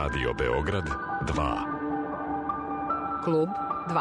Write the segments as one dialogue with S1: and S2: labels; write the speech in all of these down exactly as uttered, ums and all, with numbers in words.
S1: Radio Beograd dva.
S2: Klub dva.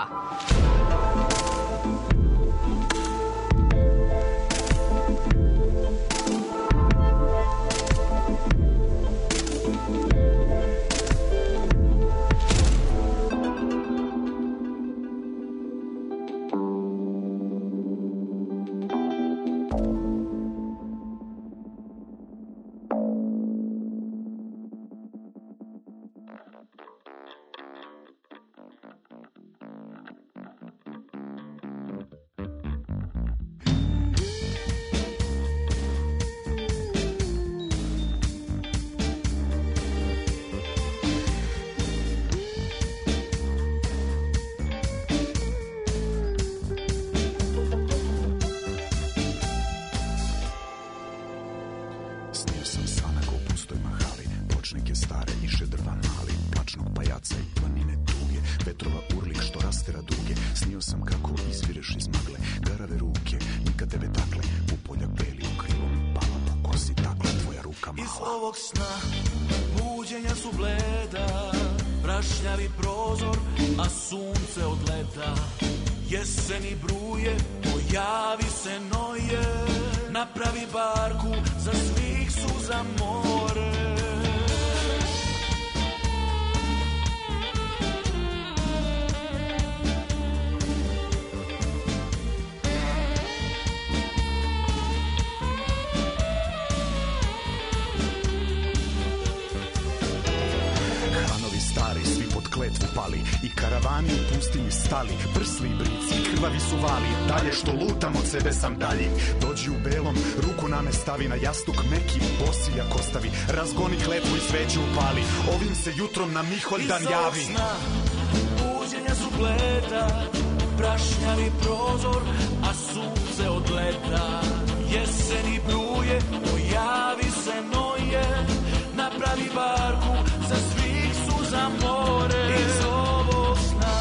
S3: I karavani u pustinji stali, prsli brici, krvavi su vali, dalje što lutam od sebe sam dalji. Dođi u belom, ruku na me stavi, na jastuk meki, bosiljak ostavi, razgoni kletvu i sveću upali, ovim se jutrom na Miholjdan javi.
S4: Iz ovog sna buđenja su bleda, prašnjavi prozor, a sunce od leta. Jeseni bruje, pojavi se noje, napravi barku za svih suza more. Iz ovog sna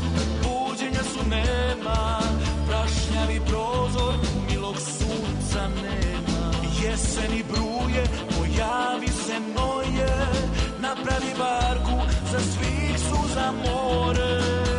S4: buđenja su nema, prašnjavi prozor, milog sunca nema. Jeseni bruje, pojavi se noje, napravi barku za svih suza more.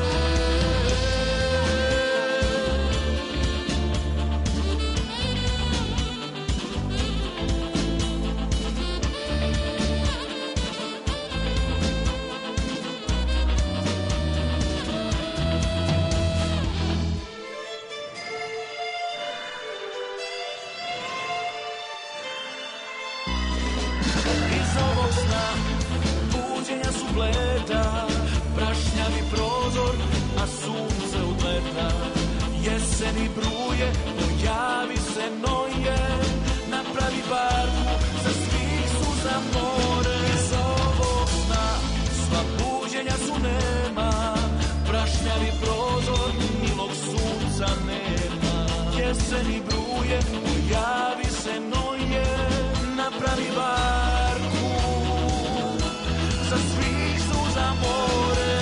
S4: Bleda, prašnjavi prozor, a sunce od leta. Jeseni bruje, pojavi se noje, napravi barku za svih suza more. Iz ovog sna sva buđenja su nema, prašnjavi prozor, milog sunca nema. Jeseni bruje, pojavi se noje, napravi barku za svih za more.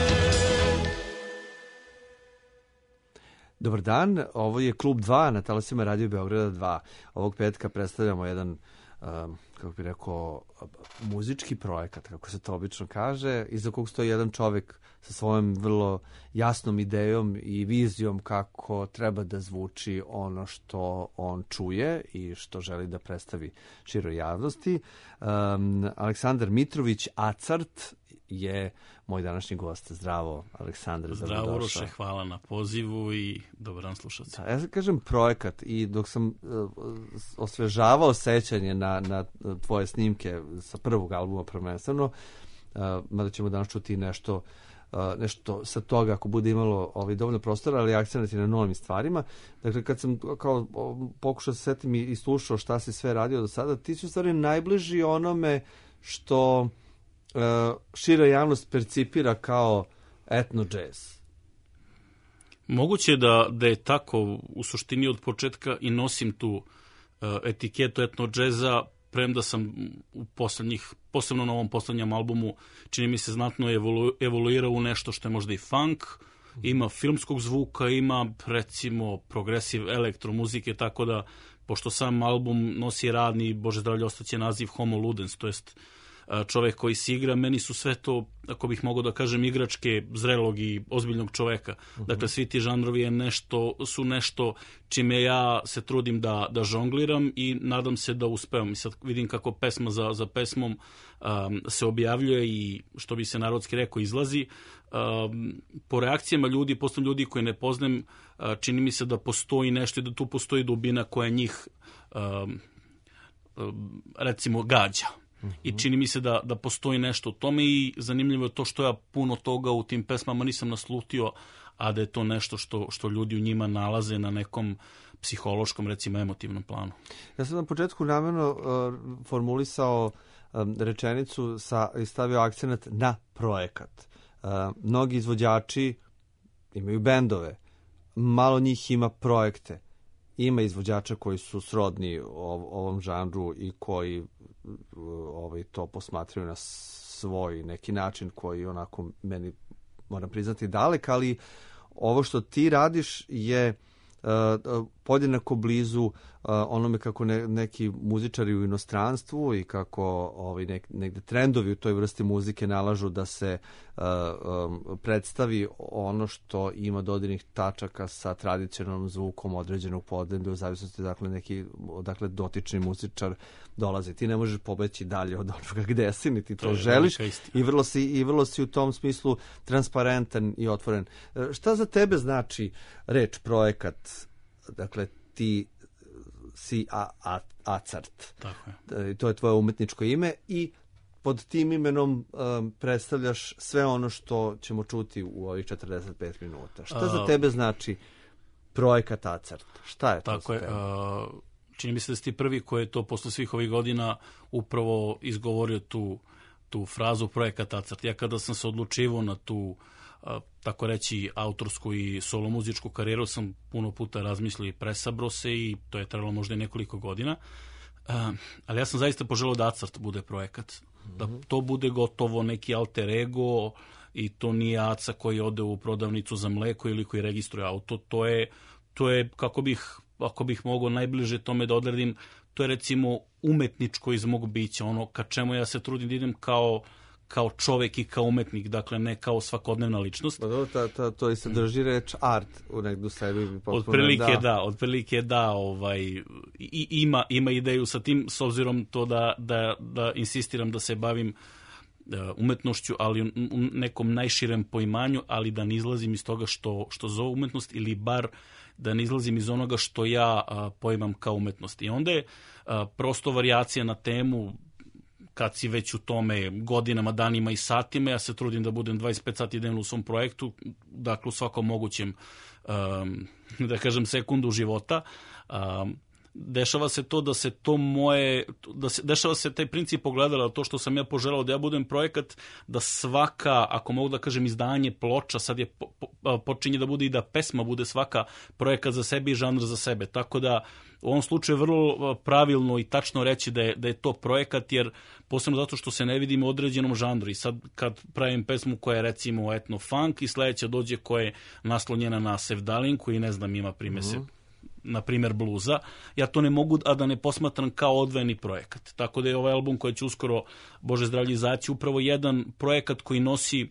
S5: Dobar dan, ovo je Klub dva na talasima Radio Beograda dva. Ovog petka predstavljamo jedan, um, kako bih rekao, muzički projekat, kako se to obično kaže, iza kog stoji jedan čovjek sa svojom vrlo jasnom idejom i vizijom kako treba da zvuči ono što on čuje i što želi da predstavi široj javnosti. Um, Aleksandar Mitrović, Acart, je moj današnji gost. Zdravo, Aleksandar.
S6: Zdravo, Uroše, hvala na pozivu i dobar dan slušalci.
S5: Da, ja sam kažem projekat i dok sam uh, osvežavao sećanje na, na tvoje snimke sa prvog albuma prvenstveno, uh, mada ćemo danas čuti nešto Uh, nešto sa toga ako bude imalo ovaj, dovoljno prostora, ali akcenat je na novim stvarima. Dakle, kad sam kao pokušao da se setim i, i slušao šta si sve radio do sada, ti si u stvari najbliži onome što uh, šira javnost percipira kao etno džez.
S6: Moguće da, da je tako u suštini od početka i nosim tu uh, etiketu etno džeza, premda sam u poslednjih, posebno na ovom poslednjem albumu, čini mi se znatno evolu, evoluirao u nešto što je možda i funk, ima filmskog zvuka, ima recimo progresiv elektromuzike, tako da, pošto sam album nosi radni, Bože zdravlje, ostaće naziv Homo Ludens, to jest čovek koji se igra, meni su sve to, ako bih mogao da kažem, igračke zrelog i ozbiljnog čoveka. Uh-huh. Dakle, svi ti žanrovi je nešto, su nešto čime ja se trudim da, da žongliram i nadam se da uspevam. I sad vidim kako pesma za, za pesmom um, se objavljuje i, što bi se narodski rekao, izlazi. Um, po reakcijama ljudi, posledno ljudi koji ne poznajem, uh, čini mi se da postoji nešto i da tu postoji dubina koja njih um, um, recimo gađa. I čini mi se da, da postoji nešto u tome i zanimljivo je to što ja puno toga u tim pesmama nisam naslutio, a da je to nešto što, što ljudi u njima nalaze na nekom psihološkom, recimo emotivnom planu.
S5: Ja sam na početku namjerno uh, formulisao um, rečenicu sa, i stavio akcenat na projekat. Uh, mnogi izvođači imaju bendove, malo njih ima projekte. Ima izvođača koji su srodni ovom žanru i koji ovaj, to posmatraju na svoj neki način koji onako meni, moram priznati, dalek, ali ovo što ti radiš je uh, podjednako blizu uh, onome kako ne, neki muzičari u inostranstvu i kako ovaj, nek, negde trendovi u toj vrsti muzike nalažu da se uh, um, predstavi ono što ima dodirnih tačaka sa tradicionalnim zvukom određenog podneblja, u zavisnosti dakle neki odakle dotični muzičar dolazi. Ti ne možeš pobeći dalje od onoga gde si, niti to, to želiš i vrlo, si, i vrlo si u tom smislu transparentan i otvoren. Šta za tebe znači reč projekat? Dakle, ti si a, a, Acart.
S6: Tako je.
S5: To je tvoje umetničko ime i pod tim imenom um, predstavljaš sve ono što ćemo čuti u ovih četrdeset pet minuta. Šta a, za tebe znači projekat Acart? Šta je to?
S6: Tako je. A, čini mi se da si ti prvi koji je to posle svih ovih godina upravo izgovorio tu, tu frazu projekat Acart. Ja kada sam se odlučivao na tu tako reći autorsku i solo muzičku karijeru sam puno puta razmislio i presabro se i to je trebalo možda i nekoliko godina. Uh, ali ja sam zaista poželao da Acart bude projekat. Mm-hmm. Da to bude gotovo neki alter ego i to nije Aca koji ode u prodavnicu za mleko ili koji registruje auto. To je, to je kako bih, ako bih mogao najbliže tome da odredim, to je recimo umetničko iz mog bića. Ono ka čemu ja se trudim da idem kao kao čovek i kao umetnik, dakle ne kao svakodnevna ličnost.
S5: Pa dobro, ta, ta, to i se drži reč art u negdu sebi.
S6: Otprilike da, da otprilike da, ovaj, i, ima, ima ideju sa tim, s obzirom to da, da, da insistiram da se bavim uh, umetnošću, ali u, u nekom najširem poimanju, ali da ne izlazim iz toga što, što zove umetnost, ili bar da ne izlazim iz onoga što ja uh, poimam kao umetnost. I onda je uh, prosto varijacija na temu, kad si već u tome godinama, danima i satima, ja se trudim da budem dvadeset pet sati dnevno u svom projektu, dakle u svakom mogućem, um, da kažem, sekundu života. Um, dešava se to da se to moje, da se, dešava se taj princip ogledala, to što sam ja poželao da ja budem projekat, da svaka, ako mogu da kažem, izdanje ploča, sad je po, po, počinje da bude i da pesma bude svaka projekat za sebe i žanr za sebe, tako da u ovom slučaju je vrlo pravilno i tačno reći da je, da je to projekat, jer posebno zato što se ne vidim u određenom žanru. I sad kad pravim pesmu koja je recimo etno funk i sledeća dođe koja je naslonjena na sevdalinku i ne znam, ima primese, mm-hmm. na primer bluza, ja to ne mogu a da ne posmatram kao odvojeni projekat. Tako da je ovaj album koji će uskoro, Bože zdravlje, izaći, upravo jedan projekat koji nosi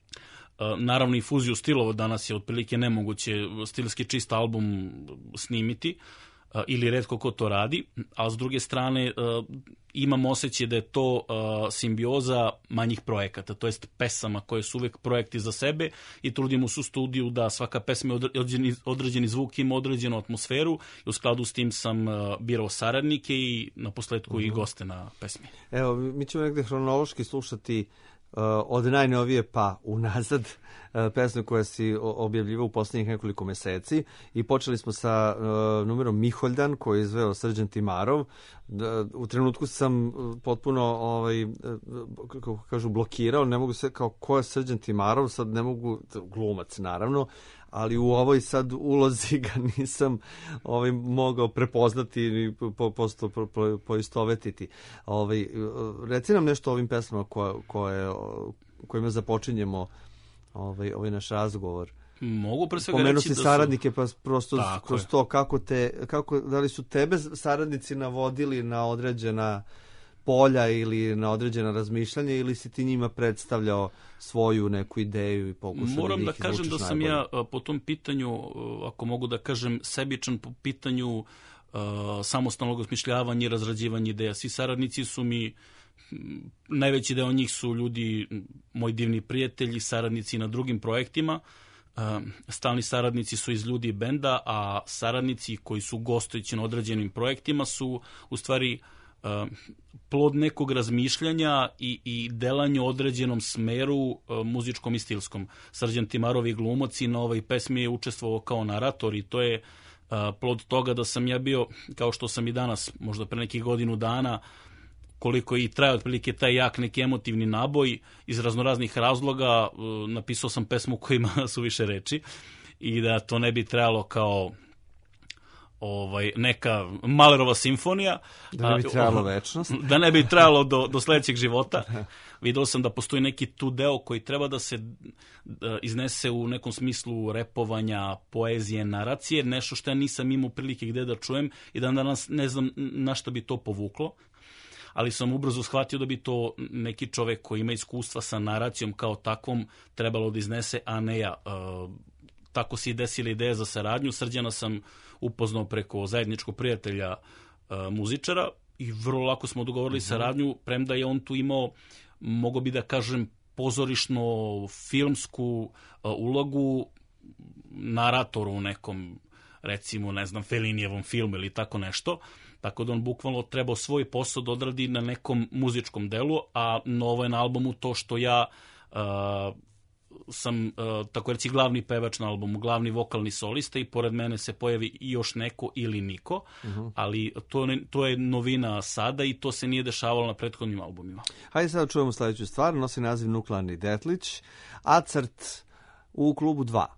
S6: naravno i fuziju stilova. Danas je otprilike nemoguće stilski čist album snimiti, ili retko ko to radi, a s druge strane imam osjećaj da je to simbioza manjih projekata, to jest pesama koje su uvek projekti za sebe i trudimo se u studiju da svaka pesma određeni, određeni zvuk ima određenu atmosferu i u skladu s tim sam birao saradnike i na posledku mm-hmm. i goste na pesmi.
S5: Evo, mi ćemo negde hronološki slušati Uh, od najnovije pa unazad uh, pesme koja si objavljivao u posljednjih nekoliko meseci i počeli smo sa uh, numerom Miholjan koji je izveo Srđan Timarov. Uh, u trenutku sam uh, potpuno ovaj, uh, kako kažu blokirao, ne mogu se kao ko je Srđan Timarov, sad ne mogu, glumac naravno, ali u ovoj sad ulozi ga nisam ovaj, mogao prepoznati i po, posto po, po, poistovetiti. Ovaj, reci nam nešto o ovim pesmama koje, koje, kojima započinjemo ovaj, ovaj naš razgovor.
S6: Mogu pre svega
S5: Pomenu
S6: reći
S5: si
S6: da
S5: saradnike, pa prosto
S6: Tako
S5: kroz
S6: je.
S5: to kako te, kako, da li su tebe saradnici navodili na određena polja ili na određena razmišljanja ili si ti njima predstavljao svoju neku ideju i pokušao da
S6: Moram
S5: njih
S6: da kažem da sam
S5: najbolje?
S6: ja a, po tom pitanju, a, ako mogu da kažem, sebičan po pitanju a, samostalnog osmišljavanja i razrađivanja ideja. Svi saradnici su mi, najveći deo njih su ljudi, moji divni prijatelji, saradnici na drugim projektima. A, stalni saradnici su iz ljudi benda, a saradnici koji su gostujući na određenim projektima su u stvari Uh, plod nekog razmišljanja i, i delanja u određenom smeru uh, muzičkom i stilskom. Srđan Timarov i glumac i na ovoj pesmi je učestvovao kao narator i to je uh, plod toga da sam ja bio, kao što sam i danas, možda pre nekih godinu dana, koliko i traje otprilike taj jak neki emotivni naboj, iz raznoraznih razloga uh, napisao sam pesmu koja ima suviše reči i da to ne bi trajalo kao ovaj, neka Mahlerova simfonija.
S5: Da ne bi trajalo večnost.
S6: Da ne bi trajalo do, do sledećeg života. Videlo sam da postoji neki tu deo koji treba da se da iznese u nekom smislu repovanja, poezije, naracije, nešto što ja nisam imao prilike gde da čujem i da danas ne znam na što bi to povuklo. Ali sam ubrzo shvatio da bi to neki čovek koji ima iskustva sa naracijom kao takvom trebalo da iznese, a ne ja. Uh, tako se i desila ideja za saradnju. Srđana sam upoznao preko zajedničkog prijatelja uh, muzičara i vrlo lako smo dogovorili mm-hmm. saradnju, premda je on tu imao, mogo bi da kažem, pozorišno filmsku uh, ulogu naratoru u nekom, recimo, ne znam, Fellinijevom filmu ili tako nešto, tako da on bukvalno trebao svoj posao da odradi na nekom muzičkom delu, a novo je na albumu to što ja uh, sam, uh, tako reći, glavni pevač na albumu, glavni vokalni solista i pored mene se pojavi i još neko ili niko, uh-huh. ali to, ne, to je novina sada i to se nije dešavalo na prethodnim albumima.
S5: Hajde sada čujemo sledeću stvar, nosi naziv Nuklearni detlić, Acrt u klubu dva.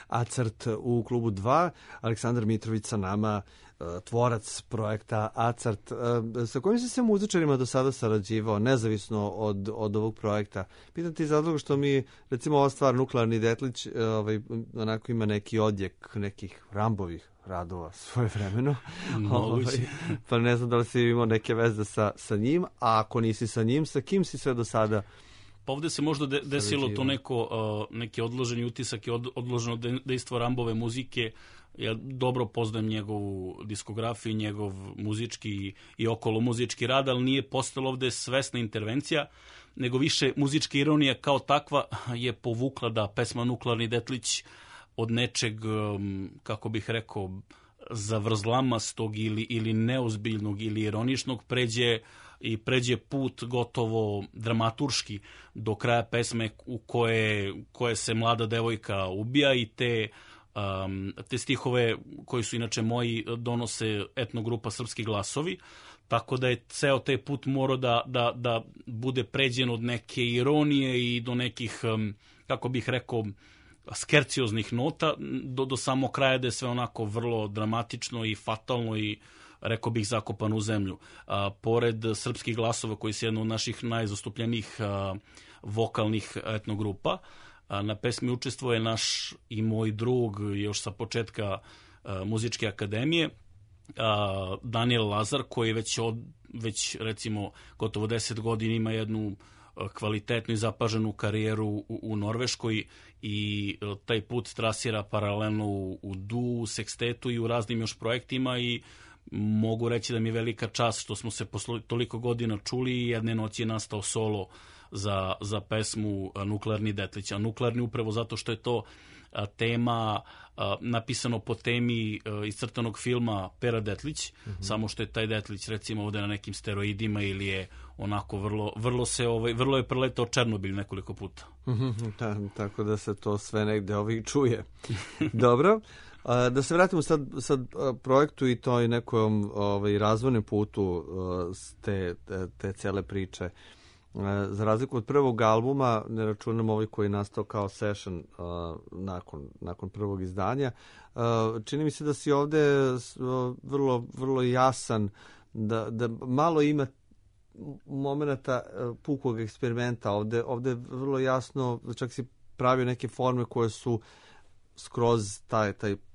S5: Acrt u klubu dva. Aleksandar Mitrović sa nama, tvorac projekta Acrt. Sa kojim si se muzičarima do sada sarađivao, nezavisno od, od ovog projekta? Pitam ti zato što mi, recimo, ova stvar Nuklearni detlić, ovaj, onako ima neki odjek nekih Rambovih radova svoje vremeno. Ovaj, pa ne znam da li si imao neke veze sa, sa njim, a ako nisi sa njim, sa kim si sve do sada?
S6: Pa ovde se možda de, desilo to neko, uh, neki odloženi utisak i od, odloženo dejstvo Rambove muzike. Ja dobro poznajem njegovu diskografiju, njegov muzički i, i okolo muzički rad, ali nije postala ovde svesna intervencija, nego više muzička ironija kao takva je povukla da pesma Nuklearni detlić od nečeg, um, kako bih rekao, zavrzlamastog ili, ili neozbiljnog ili ironičnog pređe i pređe put gotovo dramaturški do kraja pesme u koje, koje se mlada devojka ubija i te, um, te stihove koji su inače moji donose etnogrupa Srpski glasovi, tako da je ceo taj put morao da, da, da bude pređen od neke ironije i do nekih, um, kako bih rekao, skercioznih nota do, do samog kraja da je sve onako vrlo dramatično i fatalno i rekao bih zakopan u zemlju. A, pored Srpskih glasova koji su jedna od naših najzastupljenijih a, vokalnih etnogrupa, a, na pesmi učestvuje naš i moj drug još sa početka a, Muzičke akademije, a, Daniel Lazar, koji već, od, već recimo gotovo deset godina ima jednu kvalitetnu i zapaženu karijeru u, u Norveškoj i taj put trasira paralelno u, u du, sekstetu i u raznim još projektima i mogu reći da mi je velika čast što smo se posle toliko godina čuli i jedne noći je nastao solo za, za pesmu Nuklearni detlić. A Nuklearni upravo zato što je to a, tema a, napisano po temi a, iscrtanog filma Pera Detlić, mm-hmm. samo što je taj Detlić recimo ovde na nekim steroidima ili je onako vrlo, vrlo se ovaj, vrlo je preletao Černobilj nekoliko puta.
S5: Mm-hmm, ta, tako da se to sve negde ovih čuje. Dobro. A, da se vratimo sad, sad projektu i toj nekom ovaj, razvojnom putu te, te, te cele priče. Za razliku od prvog albuma, ne računam ovaj koji je nastao kao session uh, nakon, nakon prvog izdanja, uh, čini mi se da si ovde uh, vrlo, vrlo jasan, da, da malo ima momenata uh, pukog eksperimenta. Ovde, ovde vrlo jasno, čak si pravio neke forme koje su skroz taj, taj uh,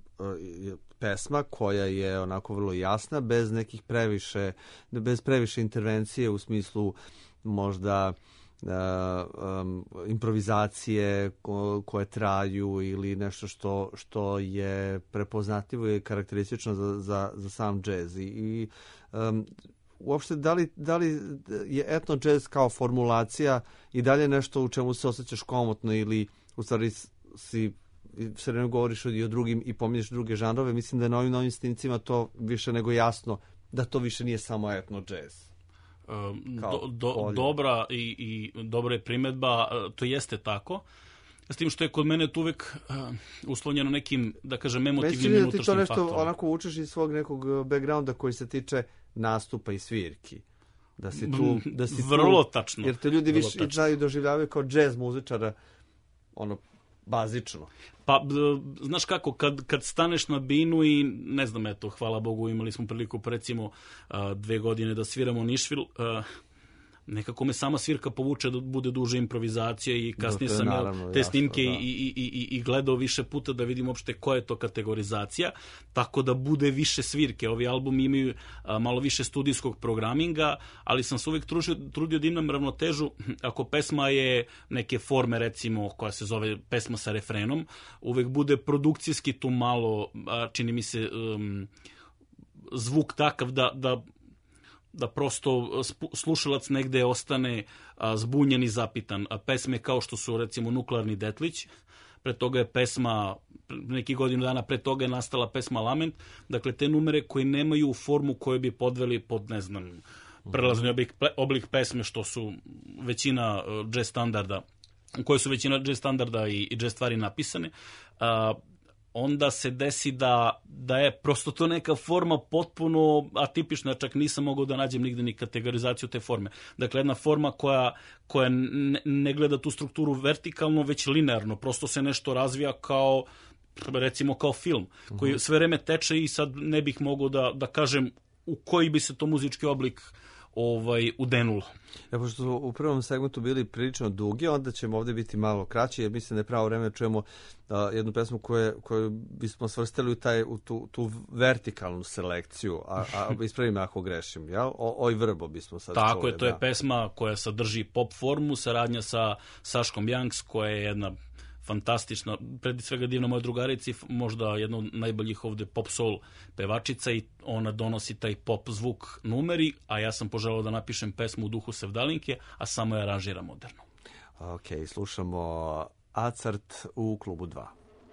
S5: pesma koja je onako vrlo jasna, bez nekih previše, bez previše intervencije u smislu možda uh, um, improvizacije ko, koje traju ili nešto što, što je prepoznatljivo i karakteristično za, za, za sam džez. I, i um, uopšte, da li, da li je etno džez kao formulacija i dalje nešto u čemu se osjećaš komotno ili u stvari si sve vreme govoriš i o drugim i pominješ druge žanrove? Mislim da je na ovim novim snimcima to više nego jasno da to više nije samo etno džez.
S6: Do, do, dobra i, i dobra je primedba, to jeste tako. S tim što je kod mene to uvek uh, uslovljeno nekim, da kažem, emotivnim i unutrašnjim faktorom. Već ti to nešto onako učeš iz svog nekog backgrounda koji se tiče nastupa i svirki. Da si tu, da si vrlo
S5: tu,
S6: tačno.
S5: Jer te ljudi više znaju doživljavaju kao džez muzičara, ono, bazično.
S6: Pa, znaš kako, kad, kad staneš na binu i, ne znam, eto, hvala Bogu, imali smo priliku, recimo, dve godine da sviramo Nišvil, nekako me sama svirka povuče da bude duže improvizacija i kasnije sam naravno, te snimke jasno, i, i, i, i gledao više puta da vidim uopšte koja je to kategorizacija, tako da bude više svirke. Ovi albumi imaju a, malo više studijskog programinga, ali sam se uvijek trudio, trudio da imam ravnotežu. Ako pesma je neke forme, recimo, koja se zove pesma sa refrenom, uvijek bude produkcijski tu malo, a, čini mi se, um, zvuk takav da, da da prosto slušalac negde ostane a, zbunjen i zapitan. A pesme kao što su recimo Nuklearni detlić, pre toga je pesma, neki godinu dana pre toga je nastala pesma Lament, dakle te numere koji nemaju formu koju bi podveli pod, ne znam, prelazni oblik, oblik pesme što su većina uh, jazz standarda, u kojoj su većina jazz standarda i, i jazz stvari napisane. A, onda se desi da, da je prosto to neka forma potpuno atipična, čak nisam mogao da nađem nigde ni kategorizaciju te forme. Dakle, jedna forma koja, koja ne, ne gleda tu strukturu vertikalno, već linearno, prosto se nešto razvija kao, recimo kao film, koji sve vreme teče i sad ne bih mogao da, da kažem u koji bi se to muzički oblik ovaj udenulo.
S5: Ja, pošto su u prvom segmentu bili prilično dugi, onda ćemo ovdje biti malo kraći, jer mislim da je pravo vreme da čujemo uh, jednu pesmu koju, koju bismo svrstali u, taj, u tu, tu vertikalnu selekciju, a, a ispravi me ako grešim, jel? O, oj vrbo bismo sad
S6: Tako
S5: čuli,
S6: je, to
S5: da.
S6: je pesma koja sadrži pop formu, saradnja sa Saškom Janks, koja je jedna fantastična, pred svega divna moja drugarica, možda jedna od najboljih ovde pop soul pevačica, i ona donosi taj pop zvuk numeri, a ja sam poželao da napišem pesmu u duhu Sevdalinke, a samo je aranžira moderno.
S5: Ok, slušamo Acart u klubu dva.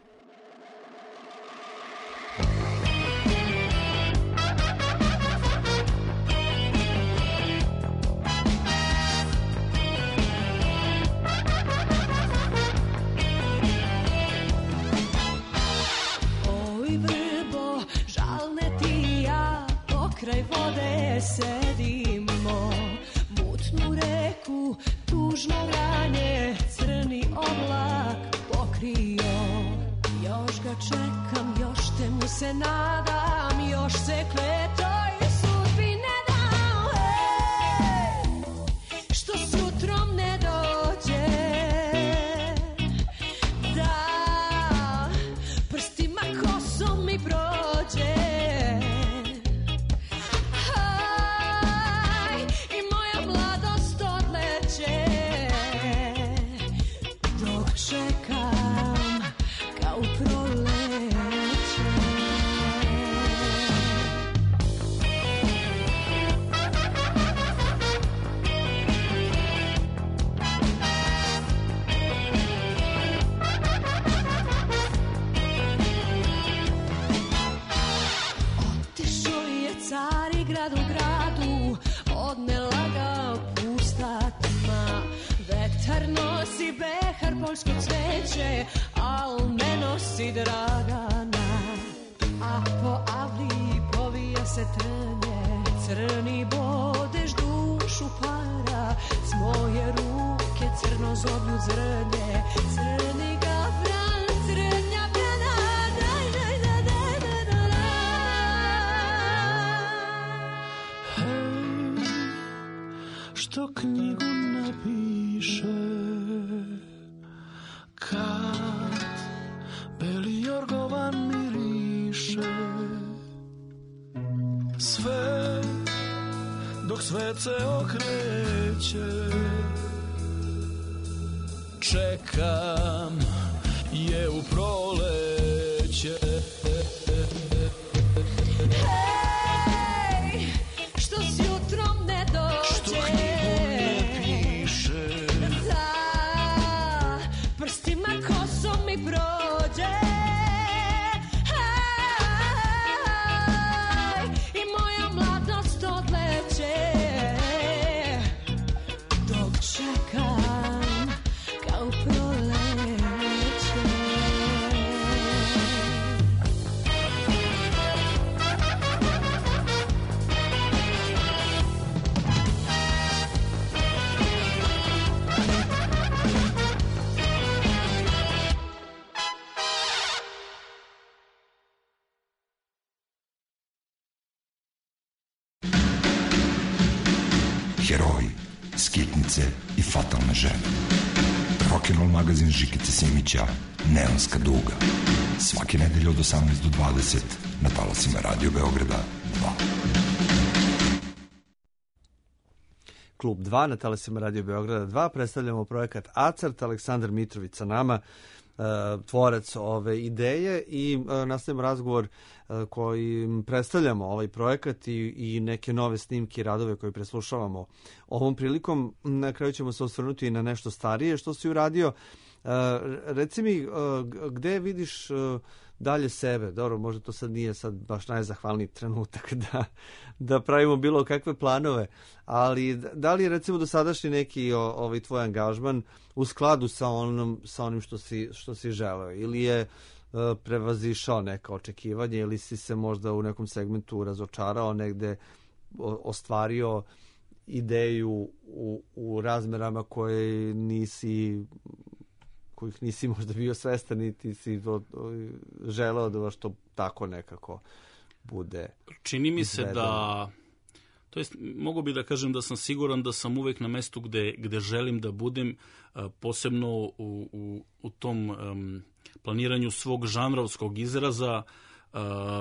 S7: Kraj vode sedimo, mutnu reku, tužno vranje, crni oblak pokrio. Još ga čekam, još te mu se nadam, još se kletoj sudbi ne dam. Hej, što s jutrom ne dođe, da prstima kosom mi prođe. Grad u gradu, odnela ga pusta tma. Vetar nosi behar poljskog cveće, al ne nosi Dragana. A po avliji povija se trnje, crni bodež dušu para. S moje ruke crno zoblju zrnje, crni gafran, crnja pjena. Daj, daj, daj, daj, daj, daj, daj.
S4: Što knjigu napiše, kad beli jorgovan miriše, sve dok svet se okreće, čekam je u proleće.
S7: Hej, što s jutrom ne dođe,
S4: što knjigu ne piše,
S7: da prstima kosom mi prođe. Hej, i moja mladost odleće, dok čekam kao proleće.
S8: Heroji, skitnice i fatalne žene. Rock'n'roll magazin Žikice Simića, Neonska duga. Svake nedelje od osamnaest do dvadeset na talasima Radio Beograda dva.
S5: Klub dva na talasima Radio Beograda dva. Predstavljamo projekat Acart, Aleksandar Mitrović sa nama, tvorac ove ideje, i nastavimo razgovor kojim predstavljamo ovaj projekat i, i neke nove snimke i radove koje preslušavamo ovom prilikom. Na kraju ćemo se osvrnuti i na nešto starije što si uradio. Reci mi, gde vidiš dalje sebe? Dobro, možda to sad nije sad baš najzahvalniji trenutak da, da pravimo bilo kakve planove, ali da li je recimo dosadašnji neki ovaj tvoj angažman u skladu sa onom, sa onim što si, što si želeo, ili je prevazišao neka očekivanja ili si se možda u nekom segmentu razočarao, negde ostvario ideju u, u razmerama koje nisi kojih nisi možda bio svestan niti si želeo da baš to tako nekako bude.
S6: Čini mi se
S5: izvedeno.
S6: da, to jest, mogu bi da kažem da sam siguran da sam uvek na mestu gde, gde želim da budem, posebno u, u, u tom um, planiranju svog žanrovskog izraza, uh,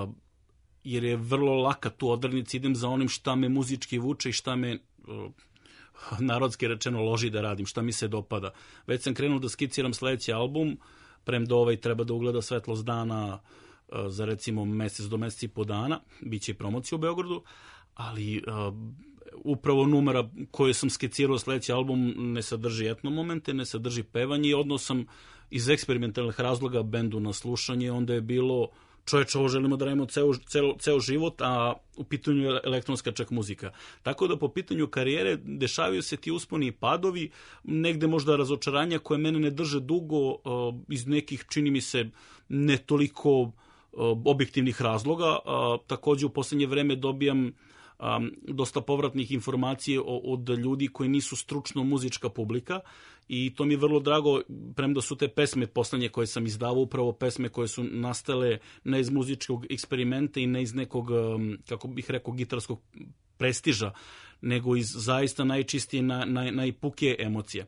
S6: jer je vrlo laka tu odrednica, idem za onim šta me muzički vuče i šta me uh, narodski rečeno loži da radim, šta mi se dopada. Već sam krenuo da skiciram sledeći album, premda ovaj treba da ugleda svetlost dana uh, za recimo mesec do mesec i po dana, bit će i promocija u Beogradu, ali uh, upravo numera koju sam skicirao sledeći album ne sadrži etno momente, ne sadrži pevanje i odnos sam iz eksperimentalnih razloga bendu na slušanje, onda je bilo čoveče, ovo želimo da radimo ceo, ceo, ceo život, a u pitanju je elektronska čak muzika. Tako da po pitanju karijere dešavaju se ti usponi i padovi, negde možda razočaranja koje mene ne drže dugo uh, iz nekih, čini mi se, ne toliko uh, objektivnih razloga. Uh, takođe u poslednje vreme dobijam Um, dosta povratnih informacija od ljudi koji nisu stručno muzička publika i to mi je vrlo drago, premda su te pesme poslednje koje sam izdavao upravo pesme koje su nastale ne iz muzičkog eksperimenta i ne iz nekog, um, kako bih rekao, gitarskog prestiža, nego iz zaista najčistije, na, naj, najpukije emocije.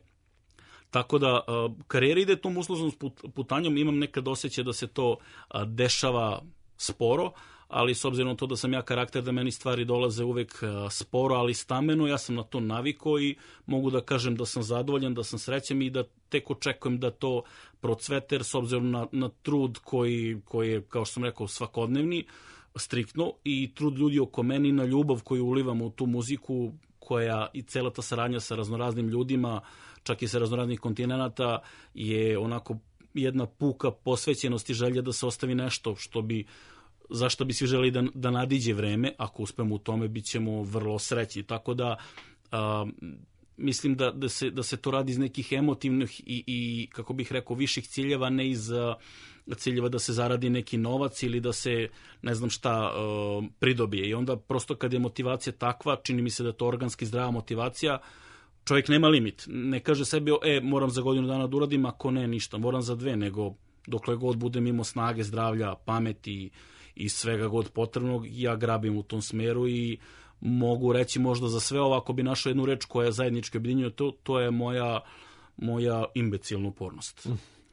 S6: Tako da uh, karijera ide tom uslužnom putanjom, imam nekad osjećaj da se to uh, dešava sporo, ali s obzirom na to da sam ja karakter da meni stvari dolaze uvek sporo, ali stameno, ja sam na to navikao i mogu da kažem da sam zadovoljan, da sam srećan i da tek očekujem da to procvete, jer s obzirom na, na trud koji, koji je, kao što sam rekao, svakodnevni, striktno, i trud ljudi oko meni, na ljubav koju ulivamo u tu muziku, koja i cela ta saradnja sa raznoraznim ljudima, čak i sa raznoraznih kontinenata, je onako jedna puka posvećenost i želja da se ostavi nešto što bi zašto bi svi želeli da, da nadiđe vreme, ako uspemo u tome, bit ćemo vrlo srećni. Tako da a, mislim da, da, se, da se to radi iz nekih emotivnih i, i kako bih rekao, viših ciljeva, ne iz a, ciljeva da se zaradi neki novac ili da se, ne znam šta, a, pridobije. I onda prosto kad je motivacija takva, čini mi se da je to organski zdrava motivacija, čovjek nema limit. Ne kaže sebi, e, moram za godinu dana da uradim, ako ne, ništa, moram za dve, nego dokle god budem imao snage, zdravlja, pameti i svega god potrebnog, ja grabim u tom smeru i mogu reći možda za sve ovo, ako bi našao jednu reč koja zajednički objedinjuje, to, to je moja, moja imbecilna upornost.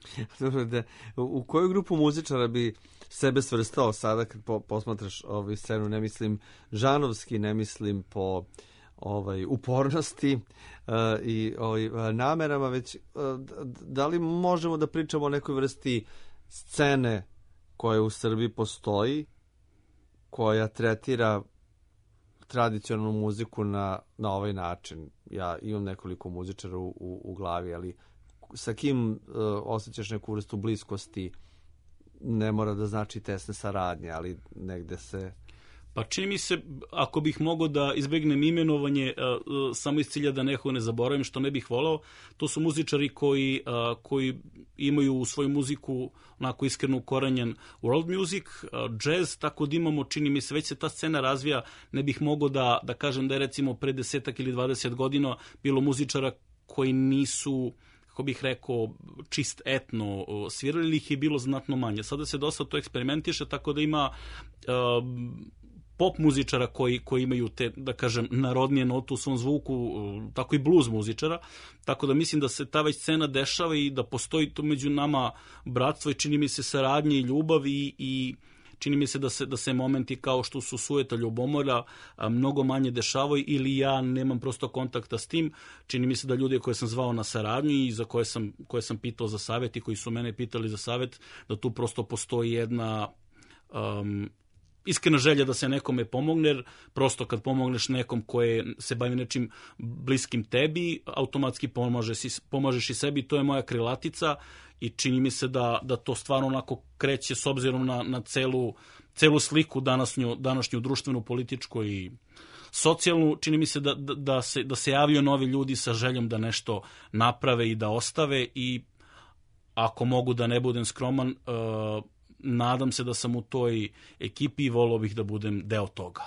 S5: U koju grupu muzičara bi sebe svrstao sada kad po, posmatraš ovaj scenu, ne mislim žanovski, ne mislim po ovaj upornosti uh, i ovaj, namerama, već uh, da li možemo da pričamo o nekoj vrsti scene koja u Srbiji postoji, koja tretira tradicionalnu muziku na, na ovaj način. Ja imam nekoliko muzičara u, u, u glavi, ali sa kim uh, osjećaš neku vrstu bliskosti, ne mora da znači tesne saradnje, ali negde se...
S6: Pa čini mi se, ako bih mogao da izbegnem imenovanje, uh, uh, samo iz cilja da nekog ne zaboravim, što ne bih volao, to su muzičari koji, uh, koji imaju u svoju muziku onako iskreno ukorenjen world music, uh, jazz, tako da imamo, čini mi se, već se ta scena razvija, ne bih mogao da, da kažem da je recimo pre desetak ili dvadeset godina bilo muzičara koji nisu, kako bih rekao, čist etno svirali, ili ih je bilo znatno manje. Sada se dosta to eksperimentiše, tako da ima uh, pop muzičara koji, koji imaju te, da kažem, narodnije notu u svom zvuku, tako i blues muzičara, tako da mislim da se ta već scena dešava i da postoji to među nama bratstvo i čini mi se saradnje i ljubav i, i čini mi se da se, da se momenti kao što su sujeta, ljubomora a, mnogo manje dešavaju ili ja nemam prosto kontakta s tim. Čini mi se da ljude koje sam zvao na saradnju i za koje sam, koje sam pitao za savjet i koji su mene pitali za savjet, da tu prosto postoji jedna um, iskrena želja da se nekome pomogne, jer prosto kad pomogneš nekom koje se bavi nečim bliskim tebi, automatski pomažeš, pomažeš i sebi, to je moja krilatica i čini mi se da, da to stvarno onako kreće s obzirom na, na celu, celu sliku današnju, današnju društvenu, političku i socijalnu. Čini mi se da, da, da, se, da se javljaju novi ljudi sa željom da nešto naprave i da ostave i ako mogu da ne budem skroman, uh, nadam se da sam u toj ekipi i volio bih da budem deo toga.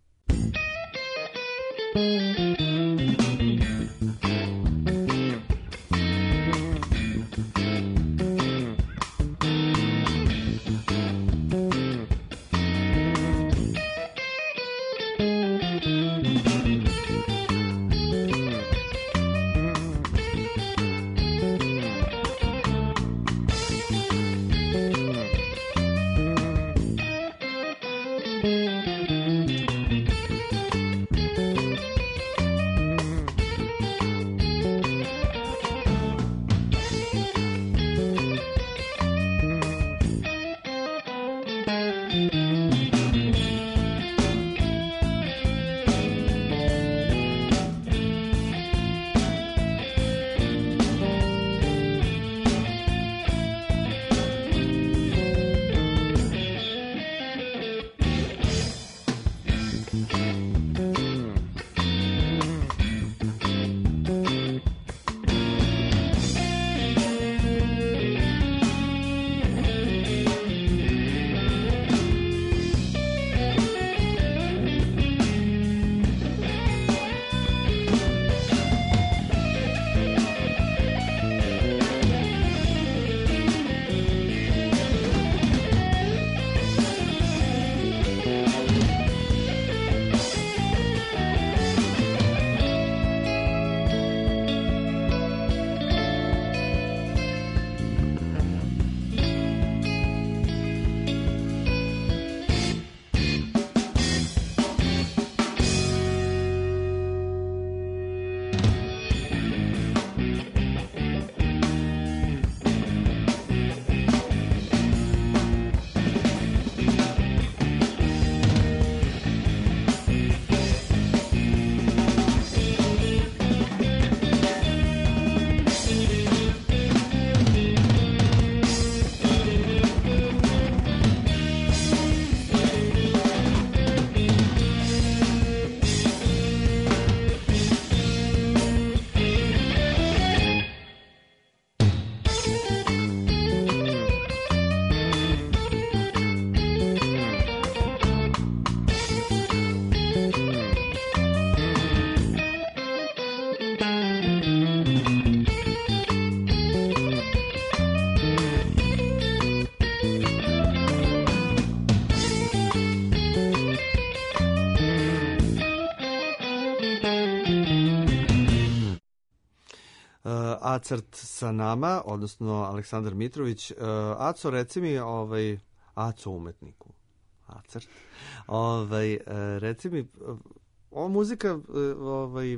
S5: Acrt sa nama, odnosno Aleksandar Mitrović. Uh, Aco, reci mi, ovaj, Aco umetniku, Acrt, ovaj, uh, reci mi, uh, ova muzika, uh, ovaj,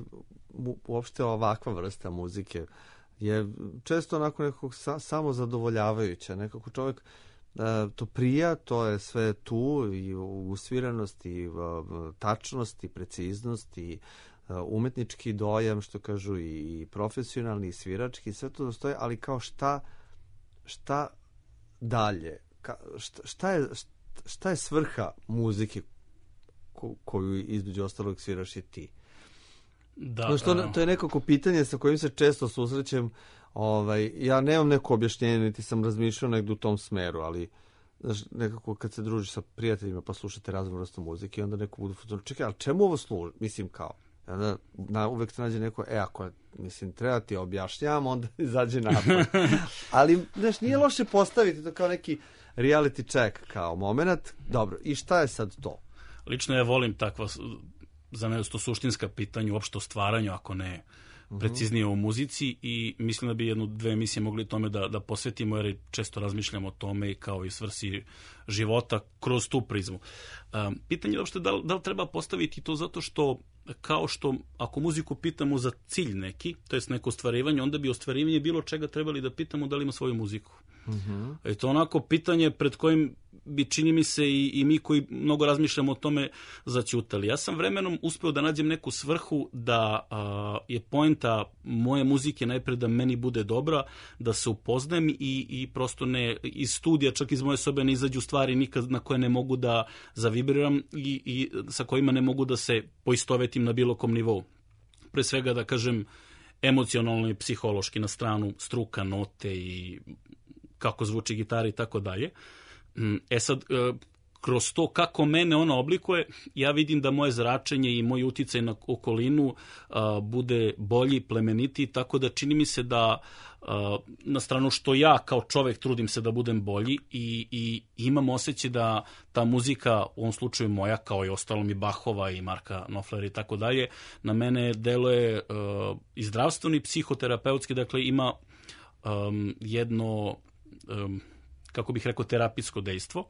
S5: uopšte ovakva vrsta muzike je često onako nekako sa, samozadovoljavajuća, nekako čovjek uh, to prija, to je sve tu i usviranost i uh, tačnost i preciznost i umetnički dojam, što kažu, i profesionalni i svirački, sve to dostoje, ali kao šta šta dalje, Ka, šta, šta je šta je svrha muzike ko, koju između ostalog sviraš i ti? Da, no što, to je nekako pitanje sa kojim se često susrećem. Ovaj, ja nemam neko objašnjenje, niti sam razmišljao negdje u tom smeru, ali znaš, nekako kad se družiš sa prijateljima pa slušate raznu vrstu muzike i onda neko budu fotonu, čekaj, ali čemu ovo služi? Mislim, kao, onda na, uvek se nađe neko, e, ako, mislim, treba ti objašnjavam, onda izađe napad. Ali, znaš, nije loše postaviti to kao neki reality check, kao moment. Dobro, i šta je sad to?
S6: Lično ja volim takva, za mene to suštinska pitanja uopšte o stvaranju, ako ne preciznije o muzici, i mislim da bi jednu, dve emisije mogli tome da, da posvetimo, jer često razmišljamo o tome i kao i svrsi života kroz tu prizmu. Um, pitanje je uopšte da, da li treba postaviti to, zato što kao što ako muziku pitamo za cilj neki, to jest neko ostvarivanje, onda bi ostvarivanje bilo čega trebali da pitamo da li ima svoju muziku. Mm-hmm. E to onako pitanje pred kojim bi, čini mi se, i, i mi koji mnogo razmišljamo o tome zaćutali. Ja sam vremenom uspeo da nađem neku svrhu da a, je poenta moje muzike najpred da meni bude dobra, da se upoznajem i, i prosto ne iz studija, čak iz moje sobe ne izađu stvari nikad na koje ne mogu da zavibriram i, i sa kojima ne mogu da se poistovetim na bilo kom nivou. Pre svega da kažem emocionalno i psihološki na stranu struka, note i kako zvuči gitara i tako dalje. E sad, kroz to kako mene ona oblikuje, ja vidim da moje zračenje i moj uticaj na okolinu a, bude bolji, plemenitiji, tako da čini mi se da a, na stranu što ja kao čovek trudim se da budem bolji i, i imam osjećaj da ta muzika, u ovom slučaju moja, kao i ostalom i Bachova i Marka Knopflera i tako dalje, na mene deluje a, i zdravstveno i psihoterapeutski, dakle ima um, jedno, um, kako bih rekao, terapijsko dejstvo.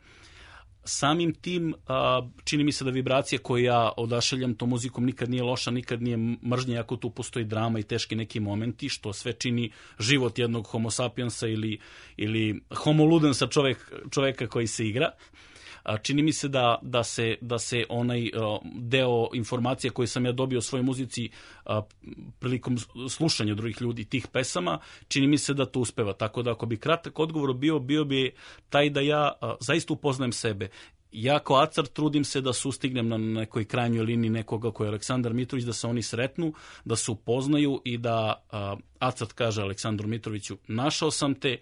S6: Samim tim, a, čini mi se da vibracija koju ja odašaljam tom muzikom nikad nije loša, nikad nije mržnja, ako tu postoji drama i teški neki momenti, što sve čini život jednog homo sapiensa ili, ili homo ludensa, čovek, čoveka koji se igra. A, čini mi se da, da, se, da se onaj a, deo informacija koje sam ja dobio o svojoj muzici a, prilikom slušanja drugih ljudi tih pesama, čini mi se da to uspeva. Tako da ako bi kratak odgovor bio, bio bi taj da ja a, zaista upoznajem sebe. Ja kao Acar trudim se da sustignem na nekoj krajnjoj liniji nekoga koji je Aleksandar Mitrović, da se oni sretnu, da se upoznaju i da a, Acar kaže Aleksandru Mitroviću, našao sam te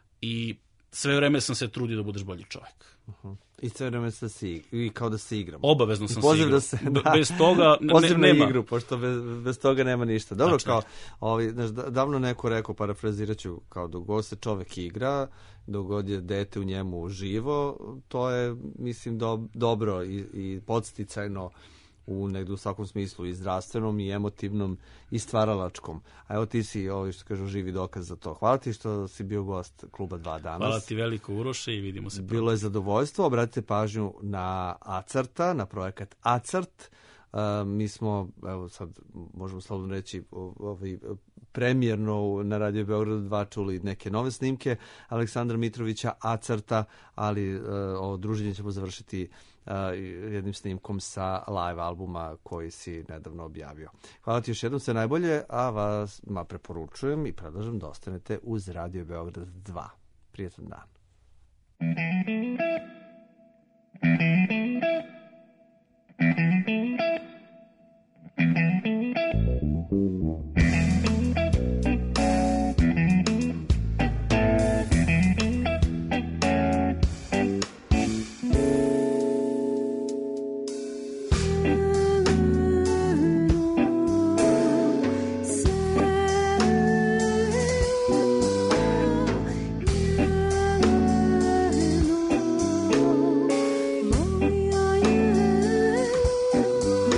S6: i sve vreme sam se trudio da budeš bolji čovjek.
S5: Uh-huh. I sve vreme se si, i kao da se igramo.
S6: Obavezno sam se igrao.
S5: Da se, da,
S6: bez toga ne,
S5: poziv na
S6: nema.
S5: igru, pošto bez, bez toga nema ništa. Dobro,
S6: znači,
S5: kao, ovi, znaš, davno neko rekao, parafrazirat ću, kao dok god se čovek igra, dok god je dete u njemu živo, to je, mislim, do, dobro i, i podsticajno u negdje u svakom smislu, i zdravstvenom, i emotivnom, i stvaralačkom. A evo ti si, ovo što kažu, živi dokaz za to. Hvala ti što si bio gost Kluba dva danas.
S6: Hvala ti veliko, Uroše, i vidimo se.
S5: Bilo je zadovoljstvo. Obratite pažnju na Acarta, na projekat Acart. Uh, mi smo, evo sad možemo slobodno reći, ovaj, premijerno na Radio Beograd dva čuli neke nove snimke Aleksandra Mitrovića, Acarta, ali uh, ovo druženje ćemo završiti uh, jednim snimkom sa live albuma koji si nedavno objavio. Hvala ti još jednom, sve najbolje, a vas ma preporučujem i predlažem da ostanete uz Radio Beograd dva. Prijetan dan.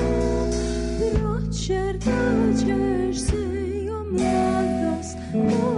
S7: Cercaćeš se o mladost.